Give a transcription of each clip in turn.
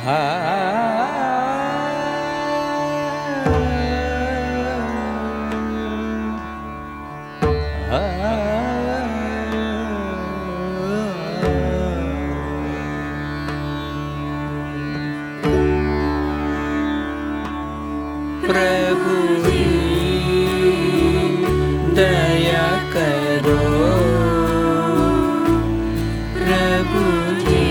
प्रभु जी दया करो, प्रभु जी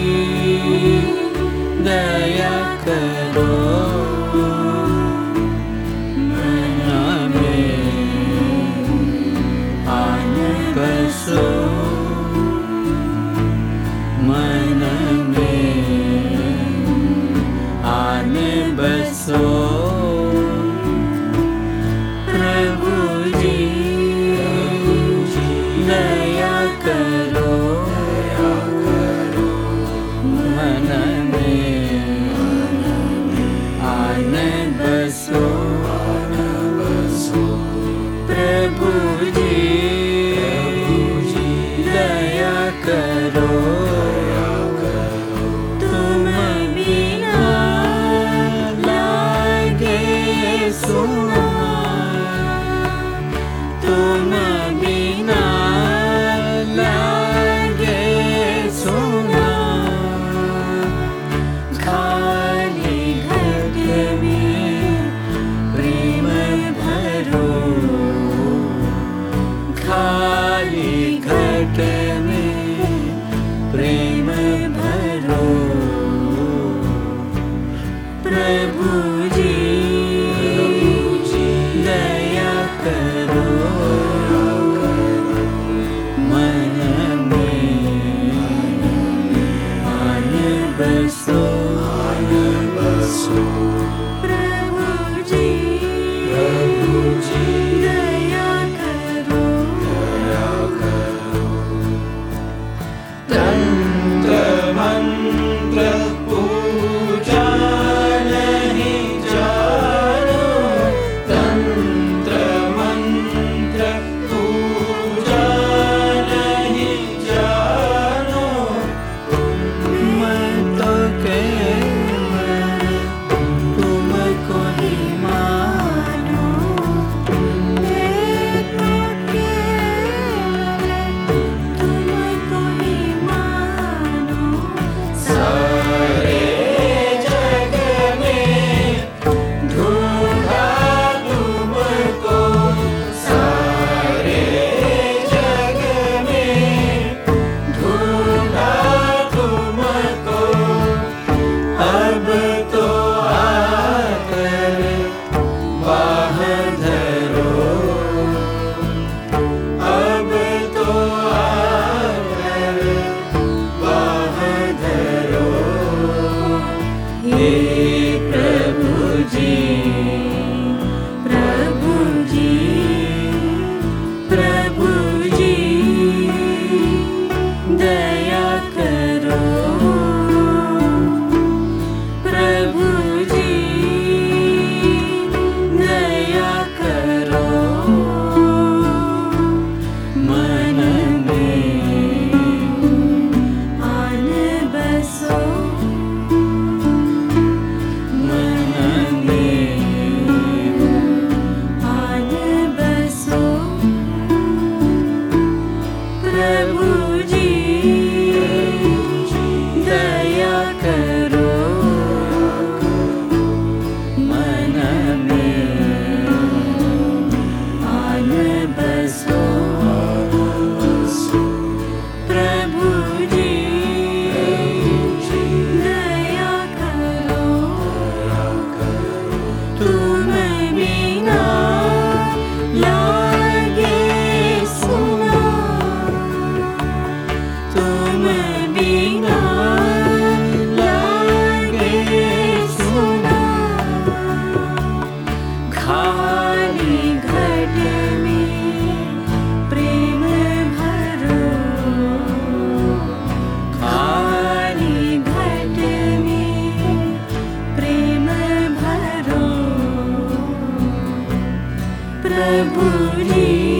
दया करो, मन में आन बसो, मन में आन बसो। प्रभु जी दया करो, मन में आन बसो, प्रभु जी दया करो, तुम बिना लागे सुना, तुम बिना लागे सुना, खाली घट में प्रेम भरो, खाली घट में प्रेम भरो। प्रभु जी दया करो, मन में आन बसो, प्रभु जी दया करो, तंत्र मंत्र पूजा नहीं जानो, तंत्र मंत्र पूजा नहीं जानो, मैं तो केवल तुमको ही मानो, मैं तो केवल तुमको ही मानो, सारे जग में ढूंढा तुमको, सारे जग में ढूंढा तुमको, अब तो आकर बाह धरो, अब तो आकर बाह धरो। हे प्रभु जी, प्रभु जी, प्रभु जी दया करो, प्रभु जी दया करो, मन में आन बसो, मन में आन बसो, प्रभु जी दया करो, मन में आन बसो, प्रभु जी दया करो, तुम बिना लागे सुना, तुम बिना लागे सुना, खाली घट में प्रेम भरो, खाली घट में प्रेम भरो, प्रभु जी